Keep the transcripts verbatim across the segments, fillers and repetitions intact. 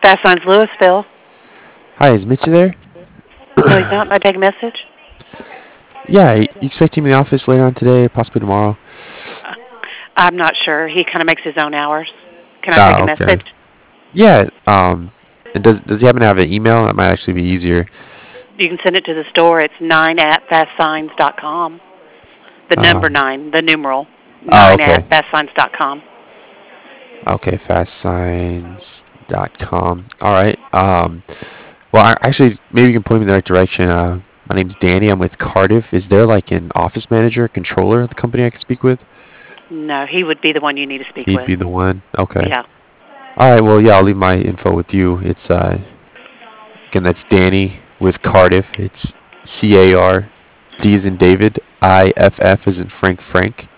Fast Signs Louisville. Hi, is Mitch there? No, he's not. May I take a message? Yeah, you expect him in the office later on today, possibly tomorrow? Uh, I'm not sure. He kind of makes his own hours. Can I take Ah, a okay. message? Yeah, um, and does does he happen to have an email? That might actually be easier. You can send it to the store. It's nine at fast signs dot com. The number Um, nine, the numeral, oh, nine at okay. fast signs dot com. Okay, fast signs dot com. All right. Um, well, I, actually, maybe you can point me in the right direction. Uh, my name's Danny. I'm with Cardiff. Is there like an office manager, controller of the company I can speak with? No, he would be the one you need to speak He'd with. be the one. Okay. Yeah. All right. Well, yeah, I'll leave my info with you. It's uh, again, that's Danny with Cardiff. It's C A R D as in David, I F F as in Frank Frank.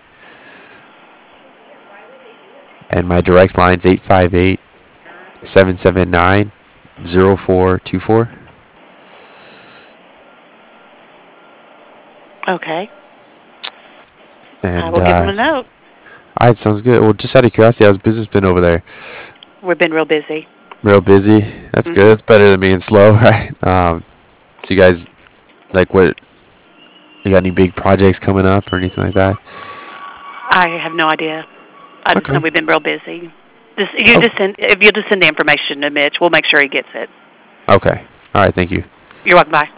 And my direct line's eight five eight, seven seven nine, zero four two four. Okay. I And will give him uh, a note. all right, sounds good. Well, just out of curiosity, how's business been over there? We've been real busy. Real busy. That's good. Mhm. That's better than being slow, right? Um, so you guys, like, what? You got any big projects coming up or anything like that? I have no idea. I just know Okay. we've been real busy. Just you Oh, just send if you just send the information to Mitch, we'll make sure he gets it. okay. All right. Thank you. You're welcome. Bye.